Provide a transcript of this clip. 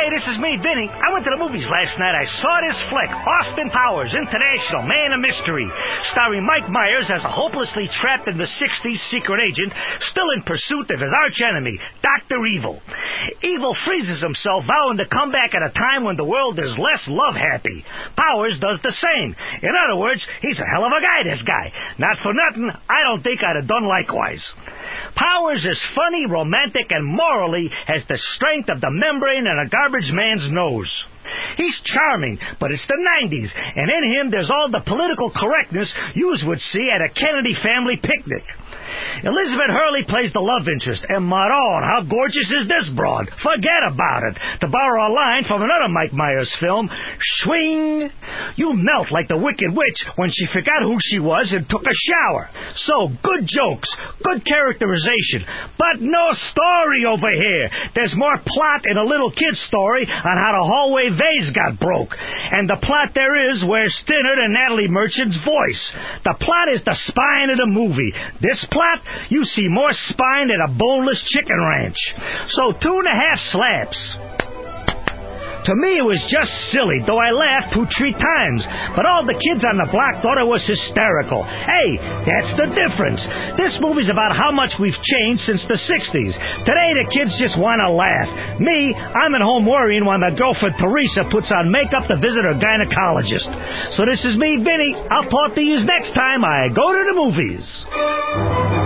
Hey, this is me, Vinny. I went to the movies last night. I saw this flick, Austin Powers, International, Man of Mystery, starring Mike Myers as a hopelessly trapped in the 60s secret agent, still in pursuit of his archenemy, Dr. Evil. Evil freezes himself, vowing to come back at a time when the world is less love-happy. Powers does the same. In other words, he's a hell of a guy, this guy. Not for nothing, I don't think I'd have done likewise. Powers is funny, romantic, and morally has the strength of the membrane in a garbage man's nose. He's charming, but it's the 90s, and in him there's all the political correctness you would see at a Kennedy family picnic. Elizabeth Hurley plays the love interest, and Maron, how gorgeous is this broad? Forget about it. To borrow a line from another Mike Myers film, swing. You melt like the Wicked Witch when she forgot who she was and took a shower. So, good jokes, good characterization, but no story over here. There's more plot in a little kid's story on how the hallway vase got broke. And the plot there is where Stinner and Natalie Merchant's voice. The plot is the spine of the movie. This plot, you see more spine than a boneless chicken ranch. So 2.5 slaps. To me, it was just silly, though I laughed 2-3 times. But all the kids on the block thought it was hysterical. Hey, that's the difference. This movie's about how much we've changed since the 60s. Today, the kids just want to laugh. Me, I'm at home worrying when the girlfriend Teresa puts on makeup to visit her gynecologist. So this is me, Vinny. I'll talk to you next time I go to the movies.